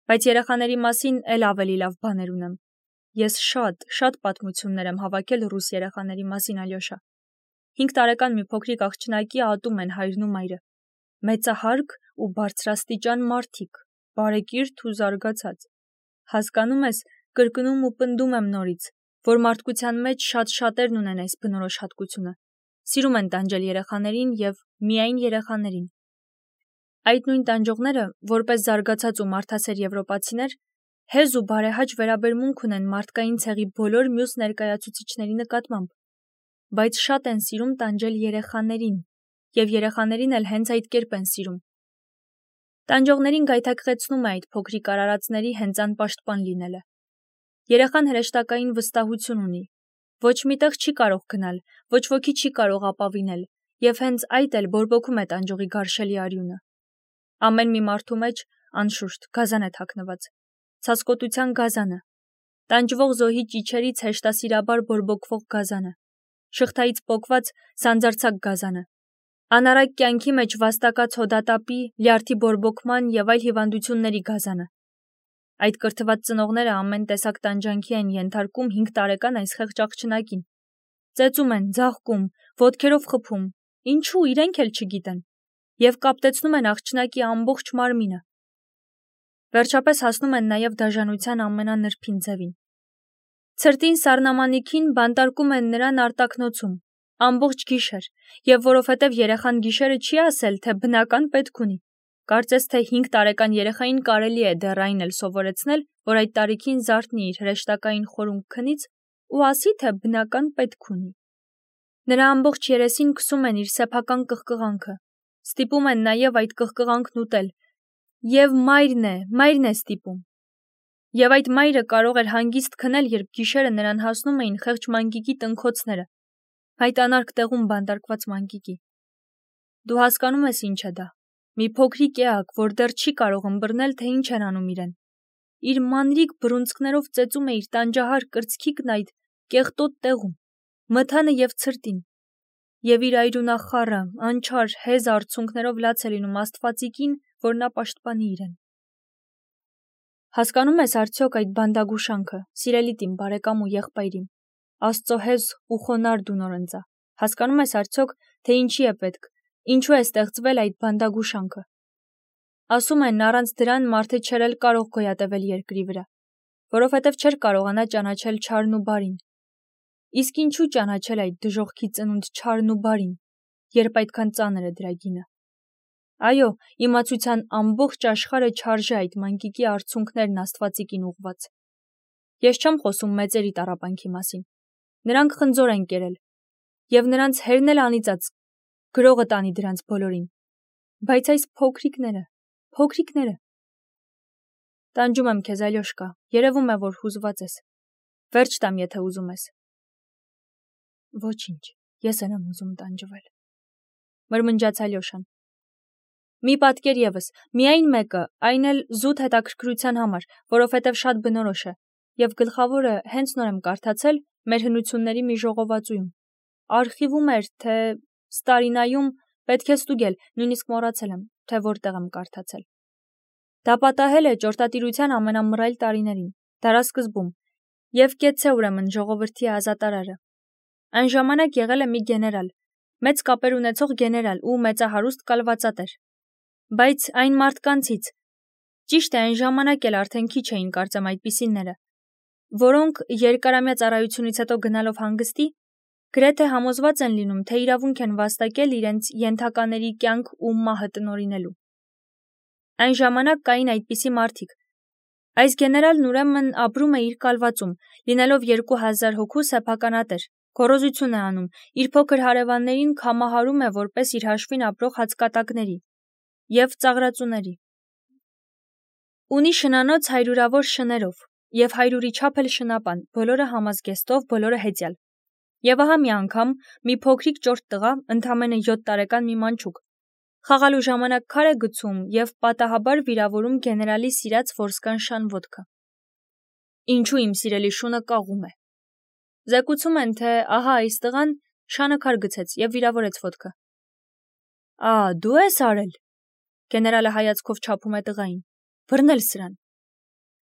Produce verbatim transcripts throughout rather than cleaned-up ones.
Բայց երեխաների մասին էլ ավելի լավ բաներ ունեմ։ Ես շատ, շատ պատմություններ եմ հավաքել ռուս երեխաների մասին, Ալյոշա։ Հինգ տարեկան մի փոքրիկ աղջնակի ատում են հայրն ու մայրը։ Մեծահարկ ու բարձրաստիճան մարդիկ, բարեկիրթ ու զարգացած։ Հասկանում ես, կրկնում ու պնդում եմ նորից, որ մարդկության մեջ շատ շատերն ունեն այս բնորոշ հատկությունը։ Սիրում են տանջել երեխաներին և միայն երեխաներին։ Այդ նույն տանջողները, որպես զարգացած ու մարդասեր եվրոպացիներ, հեզ ու բարեհաճ վերաբերմունք ունեն մարդկային ցեղի բոլոր մյուս ներկայացուցիչների նկատմամբ, բայց շատ են սիրում տանջել երեխաներին, և երեխաներին էլ հենց այդ կերպ են սիրում։ Տանջողներին գայթակղեցնում է այդ փոքրիկ արարածների հենց անպաշտպան լինելը։ Երեխան հրեշտակային վստահություն ունի, ոչ միտեղ չի կարող գնալ, ոչ ոքի չի կարող ապավինել, և հենց այդ էլ բորբոքում է տանջողի գարշելի արյունը։ Ամեն մի մարդու մեջ, անշուշտ, գազան է թաքնված, ցասկոտության գազանը, տանջվող զոհի ճիչերից հեշտասիրաբար բորբոքվող գազանը, շղթայից պոկված սանձարձակ գազանը, անառակ կյանքի մեջ վաստակած հոդատապի, լյարդի բորբոքման և այլ հիվանդությունների գազանը։ Այդ կրթված ծնողները ամեն տեսակ տանջանքի են ենթարկում հինգ տարեկան այս խեղճ աղջնակին։ Ծեծում են, ձաղկում, ոտքերով խփում, ինչու իրենք էլ չգիտեն, և կապտեցնում են աղջնակի ամբողջ մարմինը։ Վերջապես հասնում են նաև դաժանության ամենանրբին ձևին։ Ցրտին սառնամանիքին բանտարկում են նրան արտաքնոցում, ամբողջ գիշեր, և որովհետև երեխան գիշերը չի ասել, թե բնական պետք ունի, կարծես թե հինգ տարեկան երեխային կարելի է դեռ այն էլ սովորեցնել, որ այդ տարիքին զարթնի իր հրեշտակային խորունկ քնից ու ասի, թե բնական պետք ունի։ Նրա ամբողջ երեսին քսում են իր սեփական կղկղանքը, ստիպում են նաև այդ կղկղանքն ուտել, և մայրն է, մայրն է ստիպում։ Եվ այդ մայրը կարող էր հանգիստ քնել, երբ գիշերը նրան հասնում էին խեղճ մանկիկի տնքոցները, այդ անարգ տեղում բանտարկված մանկիկի։ Դու հասկանում ես ինչ է դա։ Մի փոքրիկ էակ, որ դեռ չի կարող ըմբռնել, թե ինչ են անում իրեն։ Իր մանրիկ բռունցքներով ծեծում է իր տանջահար կրծքիկն այդ կեղտոտ տեղում, մթանը և ցրտին, և իր այրունախառը, անչար, հեզ արցունքներով լաց է լինում Աստվածիկին, որ նա պաշտպանի իրեն։ Հասկանում ես արդյոք այդ բանդագուշանքը, սիրելիդ իմ բարեկամ ու եղբայրիմ, Աստծո հեզ ու խոնարհ դու նորընծա, հասկանում ես արդյոք, թե ինչի է պետք, ինչու է ստեղծվել այդ բանդագուշանքը։ Ասում են, առանց դրան մարդը չէր էլ կարող գոյատևել երկրի վրա, որովհետև չէր կարողանա ճանաչել չարն ու բարին։ Իսկ ինչու ճանաչել այդ դժոխքի ծնունդ չարն ու բարին, երբ այդքան ծանր է դրա գինը։ Այո, իմացության ամբողջ աշխարհը չարժե այդ մանկիկի արցունքներն Աստվածիկին ուղված։ Ես չեմ խոսում մեծերի տառապանքի մասին։ Նրանք խնձոր են կերել, և նրանց հերն էլ անիծած, գրողը տանի դրանց բոլորին։ Բայց այս փոքրիկները, փոքրիկները… Տանջում եմ քեզ, Ալյոշկա, երևում է, որ հուզված ես։ Վերջ տամ, եթե ուզում ես։ Ոչինչ, ես էլ եմ ուզում տանջվել, մրմնջաց Ալյոշան։ Մի պատկեր ևս, միայն մեկը, այն էլ զուտ հետաքրքրության համար, որովհետև շատ բնորոշ է, և գլխավորը հենց նոր եմ կարդացել մեր հնությունների մի ժողովածուում։ Արխիվում էր, թե Ստարինայում, պետք է ստուգել, նույնիսկ մոռացել եմ, թե որտեղ եմ կարդացել։ Դա պատահել է ճորտատիրության ամենամռայլ տարիներին, դարասկզբում, և կեցցե ուրեմն ժողովրդի ազատարարը։ Այն ժամանակ եղել է մի գեներալ, մեծ կապեր ունեցող գեներալ ու մեծահարուստ կալվածատեր։ Բայց այն մարդկանցից, ճիշտ է, այն ժամանակ էլ արդեն քիչ էին կարծեմ այդպիսիները, որոնք երկարամյա ծառայությունից հետո գնալով հանգստի, գրեթե համոզված են լինում, թե իրավունք են վաստակել իրենց ենթակաների կյանք ու մահը տնօրինելու։ Այն ժամանակ կային այդպիսի մարդիկ։ Այս գեներալն ուրեմն ապրում է իր կալվածում, լինելով երկու հազար հոգու սեփականատեր, գոռոզություն է անում, իր փոքր հարևաններին քամահարում է որպես իր հաշվին ապրող հացկատակների և ծաղրածուների։ Ունի շնանոց հարյուրավոր շներով և հարյուրի չափ էլ շնապան, բոլորը համազգեստով, բոլորը հեծյալ։ Եվ ահա մի անգամ մի փոքրիկ ճորտ տղա, ընդամենը յոթ տարեկան մի մանչուկ, խաղալու ժամանակ քար է գցում և պատահաբար վիրավորում գեներալի սիրած որսկանշան վոդկա։ Ինչու իմ սիրելի շունը կաղում է։ Զեկուցում են, թե ահա այս տղան շանը քար գցեց և վիրավորեց ոտքը։ Ա, դու ես արել։ Գեներալը հայացքով չափում է տղային։ Բռնել սրան։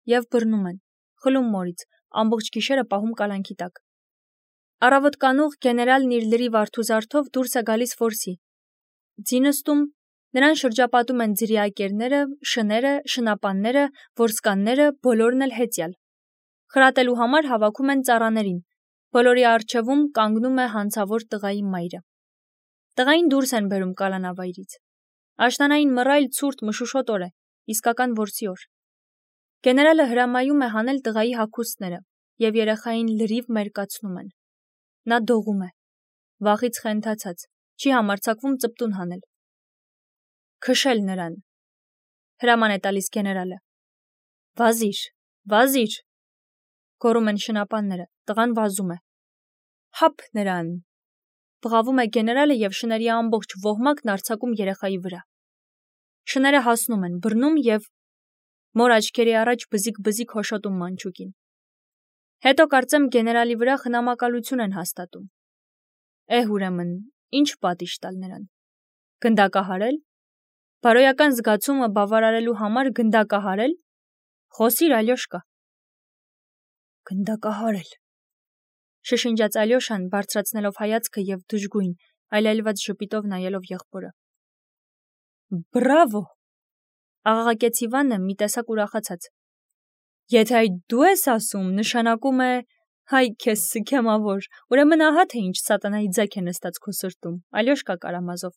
Եվ բռնում են, խլում մորից, ամբողջ գիշերը պահում կալանքի տակ։ Առավոտ կանուղ գեներալն իր լրիվ արթուզարդով դուրս է գալիս որսի։ Ձինստում նրան շրջապատում են ձրիակերները, շները, շնապանները, որսկանները, բոլորն էլ հեծյալ։ Խրատելու համար հավաքում են ծառաներին, բոլորի առջևում կանգնում է հանցավոր տղայի մայրը։ Տղային դուրս են բերում կալանավայրից։ Աշնանային մռայլ ցուրտ մշուշոտ օր է, իսկական որսի օր։ Գեներալը հրամայում է հանել տղայի հագուստները և երեխային լրիվ մերկացնում են։ Նա դողում է, վախից խենթացած, չի համարձակվում ծպտուն հանել։ Քշել նրան, հրաման է տալիս գեներալը։ Վազիր, վազիր, գոռում են շնապանները, տղան վազում է։ Հապ նրան, բղավում է գեներալը և շների ամբողջ ոհմակն արձակում երեխայի վրա։ Շները հասնում են, բռնում և մոր աչքերի առաջ բզիկ-բզիկ հոշոտում մանչուկին։ Հետո կարծեմ գեներալի վրա խնամակալություն են հաստատում։ Էհ ուրեմն, ինչ պատիժ տալ նրան։ Գնդակահարել։ Բարոյական զգացումը բավարարելու համար գնդակահարել։ Խոսիր, Ալյոշկա։ Գնդակահարել, շշնջաց Ալյոշան, բարձրացնելով հայացքը և դժգույն, այլայլված ժպիտով նայելով եղբորը։ Բրավո, աղաղակեց Իվանը մի տեսակ ուրախացած։ Եթե այդ դու ես ասում, նշանակում է, հայ քեզ սքեմավոր, ուրեմն ահա թե ինչ սատանայի ձագ է նստած քո սրտում, Ալյոշկա Կարամազով։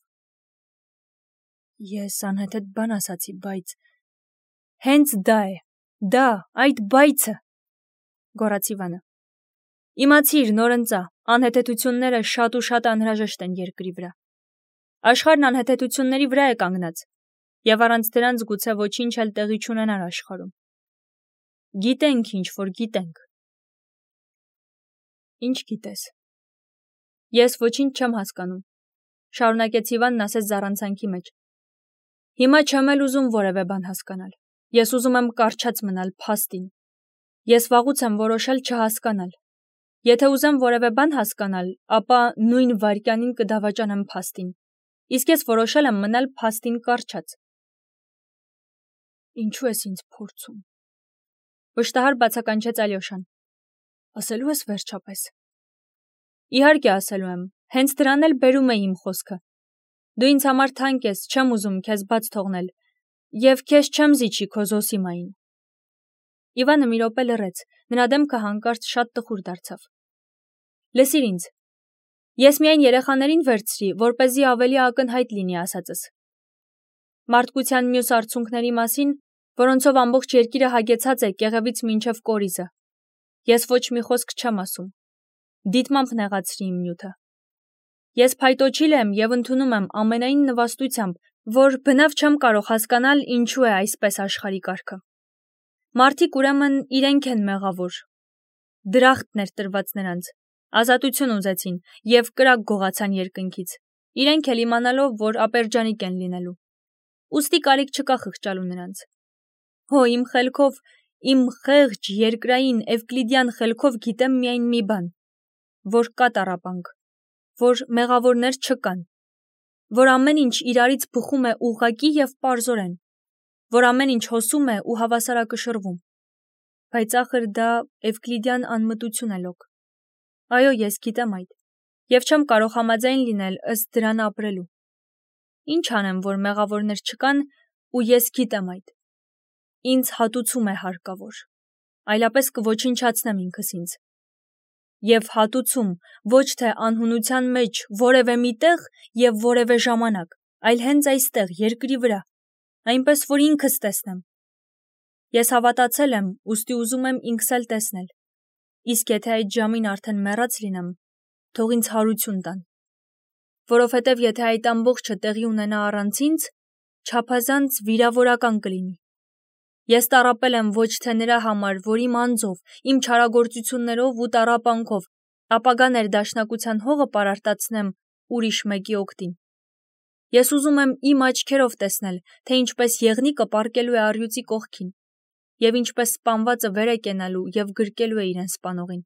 Ես անհեթեթ բան ասացի, բայց… Հենց դա է, դա, այդ բայցը, գոռաց Իվանը։ Իմացիր, նորընծա, անհեթեթությունները շատ ու շատ անհրաժեշտ են երկրի վրա։ Աշխարհն անհեթեթությունների վրա է կանգնած, և առանց դրանց գուցե ոչինչ էլ տեղի չունենար աշխարհում։ Գիտենք ինչ որ գիտենք։ Ինչ գիտես։ Ես ոչինչ չեմ հասկանում, շարունակեց Իվանն ասես զառանցանքի մեջ։ Հիմա չեմ էլ ուզում որևէ բան հասկանալ։ Ես ուզում եմ կառչած մնալ փաստին։ Ես վաղուց եմ որոշել չհասկանալ։ Եթե ուզեմ որևէ բան հասկանալ, ապա նույն վայրկյանին կդավաճանեմ փաստին։ Իսկ ես որոշել եմ մնալ փաստին կառչած։ Ինչու ես ինձ փորձում։ Վշտահար բացականչեց Ալյոշան։ Ասելու ես վերջապես։ Իհարկե ասելու եմ, հենց դրան էլ բերում է իմ խոսքը։ Դու ինձ համար թանկ ես, չեմ ուզում քեզ բաց թողնել, և քեզ չեմ զիջի քո Զոսիմային։ Իվանը մի րոպե լռեց, նրա դեմքը հանկարծ շատ տխուր դարձավ։ Լսիր ինձ, ես միայն երեխաներին վերցրի, որպեսզի ավելի ակնհայտ լինի ասածս։ Մարդկության մյուս արցունքների մասին, որոնցով ամբողջ երկիրը հագեցած է կեղևից մինչև կորիզը, ես ոչ մի խոսք չեմ ասում։ Դիտմամբ նեղացրի իմ նյութը։ Ես փայտոջիլ եմ և ընդունում եմ ամենայն նվաստությամբ, որ բնավ չեմ կարող հասկանալ ինչու է այսպես աշխարհի կարգը։ Մարդիկ ուրեմն իրենք են մեղավոր։ Դրախտն էր տրված նրանց, ազատություն ուզեցին և կրակ գողացան երկնքից, իրենք էլ իմանալով, որ ապերջանիկ են լինելու։ Ուստի կարիք չկա խղճալու նրանց։ Հո իմ խելքով, իմ խեղճ, երկրային, էվկլիդյան խելքով գիտեմ միայն մի բան, որ կա տառապանք, որ մեղավորներ չկան, որ ամեն ինչ իրարից բխում է ուղղակի և պարզորեն, որ ամեն ինչ հոսում է ու հավասարակշռվում։ Բայց ախր դա էվկլիդյան անմտություն է լոկ։ Այո, ես գիտեմ այդ, և չեմ կարող համաձայն լինել ըստ դրան ապրելու։ Ինչ անեմ, որ մեղավորներ չկան, ու ես գիտեմ այդ։ Ինձ հատուցում է հարկավոր, այլապես կոչնչացնեմ ինքս ինձ։ Եվ հատուցում ոչ թե անհունության մեջ որևէ մի տեղ և որևէ ժամանակ, այլ հենց այստեղ, երկրի վրա, այնպես որ ինքս տեսնեմ։ Ես հավատացել եմ, ուստի ուզում եմ ինքս էլ տեսնել։ Իսկ եթե այդ ժամին արդեն մեռած լինեմ, թող ինձ հարություն տան։ Որովհետև եթե այդ ամբողջը տեղի ունենա առանց ինձ, չափազանց վիրավորական կլինի։ Ես տառապել եմ ոչ թե նրա համար, որ իմ անձով, իմ չարագործություններով ու տառապանքով ապագա ներդաշնակության հողը պարարտացնեմ ուրիշ մեկի օգտին։ Ես ուզում եմ իմ աչքերով տեսնել, թե ինչպես եղնիկը պառկելու է առյուծի կողքին, և ինչպես սպանվածը վեր է կենալու և գրկելու է իրեն սպանողին։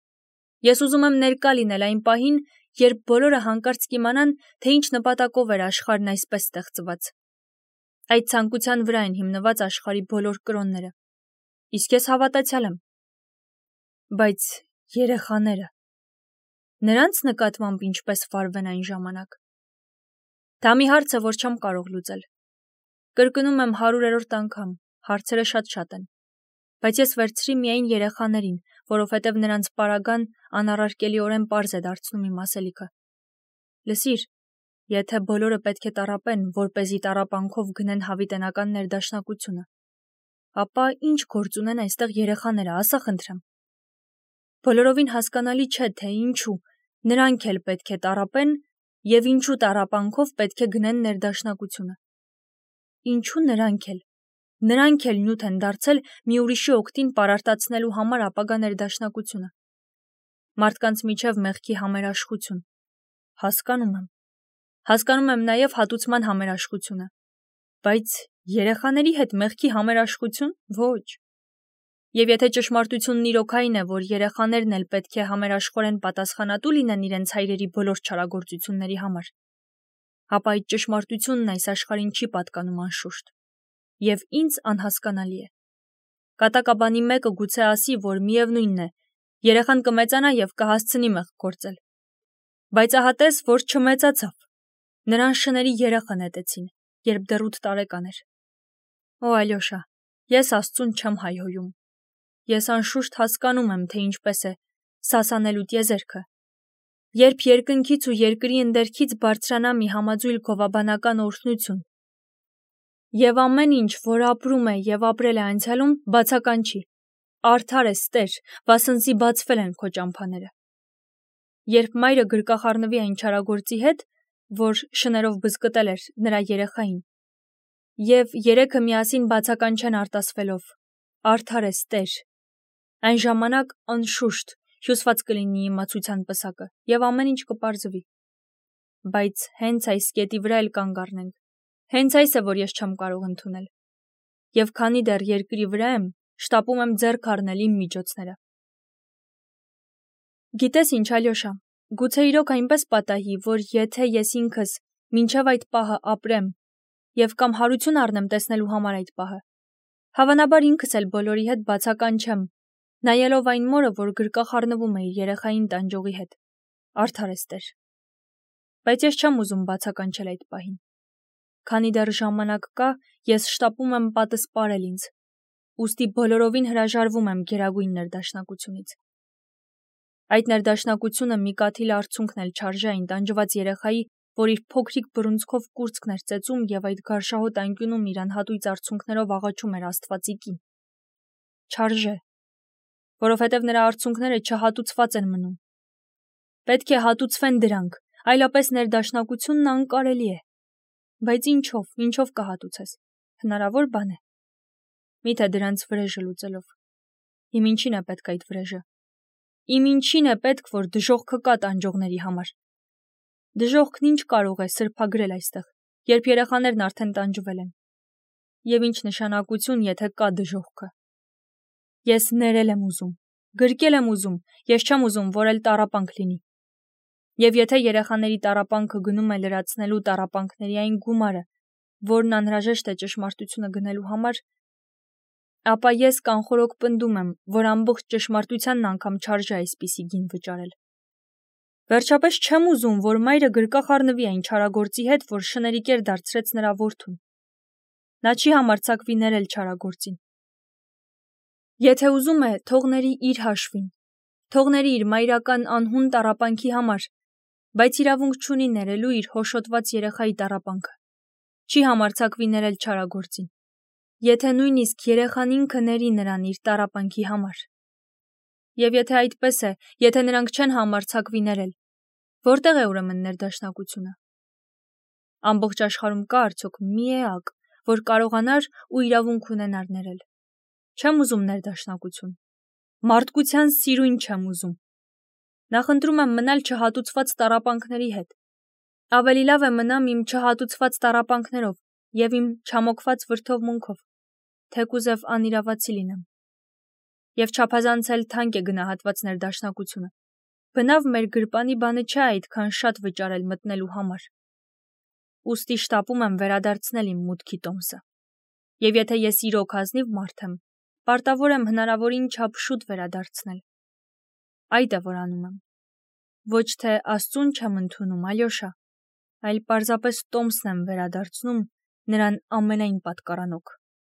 Ես ուզում եմ ներկա լինել այն պահին, երբ բոլորը հանկարծ կիմանան, թե ինչ նպատակով էր աշխարհն այսպես ստեղծված։ Այդ ցանկության վրա են հիմնված աշխարհի բոլոր կրոնները։ Իսկ ես հավատացյալ եմ։ Բայց երեխաները, նրանց նկատմամբ ինչպես վարվեն այն ժամանակ։ Դա մի հարց է, որ չեմ կարող լուծել։ Կրկնում եմ հարյուրերորդ անգամ, հարցերը շատ-շատ են։ Բայց ես վերցրի միայն երեխաներին, որովհետև նրանց պարագան անառարկելիորեն պարզ է դարձնում իմ ասելիքը։ Լսիր, եթե բոլորը պետք է տառապեն, որպեսզի տառապանքով գնեն հավիտենական ներդաշնակությունը, ապա ինչ գործ ունեն այստեղ երեխաները, ասա խնդրեմ։ Բոլորովին հասկանալի չէ, թե ինչու նրանք էլ պետք է տառապեն և ինչու տառապանքով պետք է գնեն ներդաշնակությունը։ Ինչու նրանք էլ, նրանք էլ նյութ են դարձել մի ուրիշի օգտին պարարտացնելու համար ապագա ներդաշնակությունը։ Մարդկանց միջև մեղքի համերաշխություն։ Հասկանում եմ։ Հասկանում եմ նաև հատուցման համերաշխությունը։ Բայց երեխաների հետ մեղքի համերաշխություն՝ ոչ։ Եվ եթե ճշմարտությունն իրոքային է, որ երեխաներն էլ պետք է համերաշխորեն պատասխանատու լինեն իրենց հայրերի բոլոր չարագործությունների համար, ապա այդ ճշմարտությունն այս աշխարհին չի պատկանում անշուշտ։ Եվ ինձ անհասկանալի է։ Կատակաբանի մեկը գուցե ասի, որ միևնույնն է, երեխան կմեծանա և կհասցնի մեղք գործել։ Բայց ահա տես, որ չմեծացավ։ Նրան շների երախը նետեցին, երբ դեռ ութ տարեկան էր։ Օ, Ալյոշա, ես Աստծուն չեմ հայհոյում։ Ես անշուշտ հասկանում եմ, թե ինչպես է սասանելու տիեզերքը։ Երբ երկնքից ու երկրի ընդերքից բարձրանա մի համաձույլ գովաբանական օրհնություն, և ամեն ինչ, որ ապրում է և ապրել է անցյալում, բացականչի, արդար ես, Տեր, վասնզի բացվել են քո ճամփաները։ Երբ մայրը գրկախառնվի այն չարագործի հետ, որ շներով բզկտել էր նրա երեխային, և երեքը միասին բացականչեն արտասվելով, արդար ես, Տեր, այն ժամանակ անշուշտ հյուսված կլինի իմացության պսակը, և ամեն ինչ կպարզվի։ Բայց հենց այս կետի վրա էլ կանգ առնենք։ Հենց այս է, որ ես չեմ կարող ընդունել։ Եվ քանի դեռ երկրի վրա եմ, շտապում եմ ձեռք առնել իմ միջոցները։ Գիտես ինչ, Ալյոշա, գուցե իրոք այնպես պատահի, որ եթե ես ինքս մինչև այդ պահը ապրեմ և կամ հարություն առնեմ տեսնելու համար այդ պահը, հավանաբար ինքս էլ բոլորի հետ բացական չեմ, նայելով այն մորը, որ գրկախառնվում է իր երեխային տանջողի հետ, արդար ես, Տեր։ Բայց ես չեմ ուզում բացականչել այդ պահին։ Քանի դեռ ժամանակ կա, ես շտապում եմ պատս պարել ինձ, ուստի բոլորովին հրաժարվում եմ գերագույն ներդաշնակությունից։ Այդ ներդաշնակությունը մի կաթիլ արցունքն էլ չարժե այն տանջված երեխայի, որ իր փոքրիկ բռունցքով կուրծքն էր ծեծում և այդ գարշահոտ անկյունում իր անհատույց արցունքներով աղաչում էր Աստվածի կին։ Չարժե, որովհետև նրա արցունքները չհատուցված են մնում։ Պետք է հատուցվեն դրանք, այլապես ներդաշնակությունն անկարելի է։ Բայց ինչով, ինչով կհատուցես, հնարավոր բան է։ Միթե դրանց վրեժը լուծելով։ Իմ ինչին է պետք այդ վրեժը։ Իմ ինչին է պետք, որ դժոխքը կա տանջողների համար։ Դժոխքն ինչ կարող է սրբագրել այստեղ, երբ երեխաներն արդեն տանջվել են։ Եվ ինչ նշանակություն, եթե կա դժոխքը։ Ես ներել եմ ուզում, գրկել եմ ուզում, ես չեմ ուզում, որ էլ տառապանք լինի։ Եվ եթե երեխաների տառապանքը գնում է լրացնելու տառապանքների այն գումարը, որն անհրաժեշտ է ճշմարտությունը գնելու համար, ապա ես կանխորոք պնդում եմ, որ ամբողջ ճշմարտությանն անգամ չարժե այսպիսի գին վճարել։ Վերջապես չեմ ուզում, որ մայրը գրկախառնվի այն չարագործի հետ, որ շների կեր դարձրեց նրա որդուն։ Նա չի համարձակվի ներել չարագործին։ Եթե ուզում է, թող ների իր հաշվին, թող ների իր մայրական անհուն տառապանքի համար, բայց իրավունք չունի ներելու իր հոշոտված երեխայի տառապանքը։ Չի համարձակվի ներել չարագործին։ Եթե նույնիսկ երեխան ինքը ների նրան իր տառապանքի համար։ Եվ եթե այդպես է, եթե նրանք չեն համարձակվի ներել, որտեղ է ուրեմն ներդաշնակությունը։ Ամբողջ աշխարհում կա արդյոք մի էակ, որ կարողանար ու իրավունք ունենար ներել։ Չեմ ուզում ներդաշնակություն։ Մարդկության սիրույն չեմ ուզում։ Նախընտրում եմ մնալ չհատուցված տառապանքների հետ։ Ավելի լավ է մնամ իմ չհատուցված տառապանքներով և իմ չամոքված վրդովմունքով, թեկուզև անիրավացի լինեմ։ Եվ չափազանց էլ թանկ է գնահատված ներդաշնակությունը։ Բնավ մեր գրպանի բանը չէ այդքան շատ վճարել մտնելու համար։ Ուստի շտապում եմ վերադարձնել իմ մուտքի տոմսը։ Եվ եթե ես իրոք ազնիվ մարդ եմ, Պարտավոր եմ հնարավորին չափ շուտ վերադարձնել։ Այդ է որ անում եմ։ Ոչ թե Աստծուն չեմ ընդունում, Ալյոշա, այլ պարզապես Տոմսն եմ վերադարձնում նրան ամենայն պատկառանոք։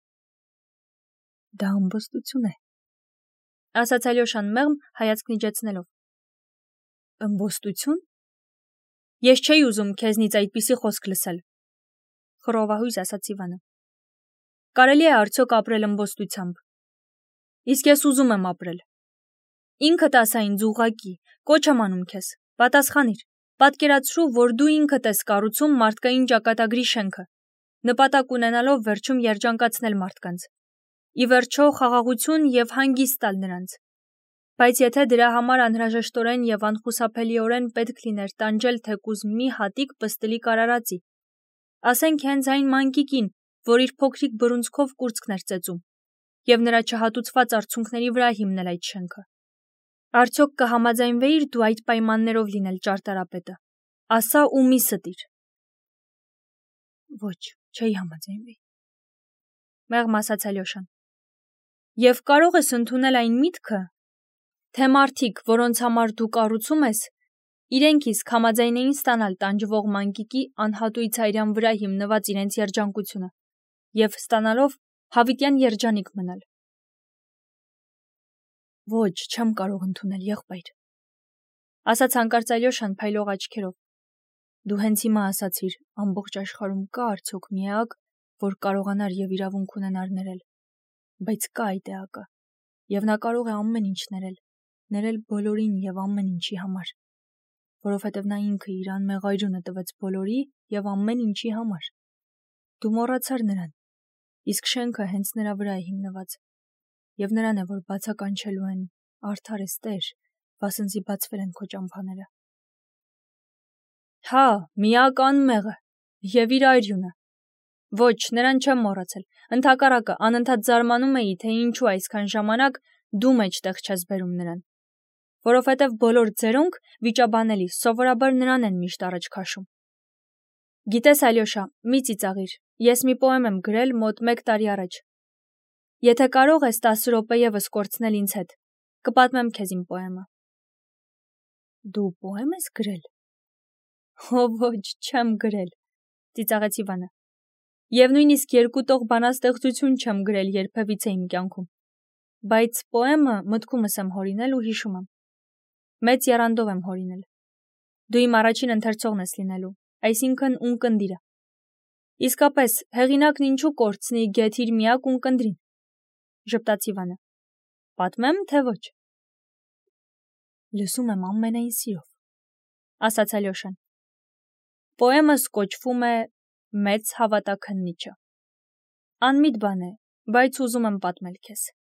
Դա ըմբոստություն է, ասաց Ալյոշան մեղմ հայացք նիջեցնելով։ Ըմբոստություն։ Ես չէի ուզում քեզնից այդպիսի խոսք լսել, խռովահույս ասաց Իվանը։ Կարելի է արդյոք ապրել ըմբոստությամբ։ Իսկ ես ուզում եմ ապրել։ Ինքդ ասա ինձ ուղղակի, կոչ եմ անում քեզ, պատասխանիր, պատկերացրու, որ դու ինքդ ես կառուցում մարդկային ճակատագրի շենքը, նպատակ ունենալով վերջում երջանկացնել մարդկանց, ի վերջո խաղաղություն և հանգիստ տալ նրանց։ Բայց եթե դրա համար անհրաժեշտորեն և անխուսափելիորեն պետք լիներ տանջել թեկուզ մի հատիկ պստլիկ արարածի, ասենք հենց այն մանկիկին, որ իր փոքրիկ բռունցքով կուրծքն էր ծեծում, և նրա չհատուցված արցունքների վրա հիմնել այդ շենքը, արդյոք կհամաձայնվեիր դու այդ պայմաններով լինել ճարտարապետը, ասա ու մի ստիր։ Ոչ, չէի համաձայնվի, մեղմ ասաց Ալյոշան։ Եվ կարող ես ընդունել այն միտքը, թե մարդիկ, որոնց համար դու կառուցում ես, իրենք իսկ համաձայնեին ստանալ տանջվող մանկիկի անհատույց հայրյան վրա հիմնված իրենց երջանկությունը և ստանալով հավիտյան երջանիկ մնալ։ Ոչ, չեմ կարող ընդունել, եղբայր, ասաց հանկարծ Ալյոշան փայլող աչքերով։ Դու հենց հիմա ասացիր, ամբողջ աշխարհում կա արդյոք մի էակ, որ կարողանար և իրավունք ունենար ներել, բայց կա այդ էակը, և նա կարող է ամեն ինչ ներել, ներել բոլորին և ամեն ինչի համար, որովհետև նա ինքը իր անմեղ այրունը տվեց բոլորի և ամեն ինչի համար։ Դու մոռացար նրան, իսկ շենքը հենց նրա վրա է հիմնված, և նրան է, որ բացականչելու են, արդար ես Տեր, վասնզի բացվել են քո ճամփաները։ Հա, միակ անմեղը, և իր այրյունը։ Ոչ, նրան չեմ մոռացել, ընդհակառակը անընդհատ զարմանում էի, թե ինչու այսքան ժամանակ դու մեջտեղ չես բերում նրան, որովհետև բոլոր ձերոնք վիճաբանելի սովորաբար նրան են միշտ առաջ քաշում։ Գիտես, Ալյոշա, մի ծիծաղիր, ես մի պոեմ եմ գրել մոտ մեկ տարի առաջ։ Եթե կարող ես տասը րոպե ևս կորցնել ինձ հետ, կպատմեմ քեզ իմ պոեմը։ Դու պոեմ ես գրել։ Հո ոչ, չեմ գրել, ծիծաղեց Իվանը։ Եվ նույնիսկ երկու տող բանաստեղծություն չեմ գրել երբևիցե իմ կյանքում։ Բայց պոեմը մտքումս եմ հորինել ու հիշում եմ։ Մեծ եռանդով եմ հորինել։ Դու իմ առաջին ընթերցողն ես լինելու, այսինքն ունկնդիրը։ Իսկապես, հեղինակն ինչու կորցնի գեթ իր միակ ունկնդրին, ժպտաց Իվանը։ Պատմեմ, թե ոչ։ Լսում եմ ամենայն սիրով, ասաց Ալյոշան։ Պոեմս կոչվում է Մեծ հավատաքննիչը։ Անմիտ բան է, բայց ուզում եմ պատմել քեզ։